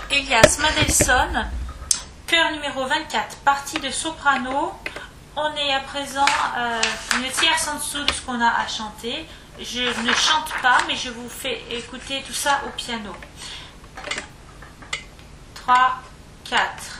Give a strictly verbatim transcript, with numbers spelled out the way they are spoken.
Elias Mendelssohn, chœur numéro vingt-quatre, partie de soprano. On est à présent euh, une tierce en dessous de ce qu'on a à chanter. Je ne chante pas, mais je vous fais écouter tout ça au piano. trois, quatre.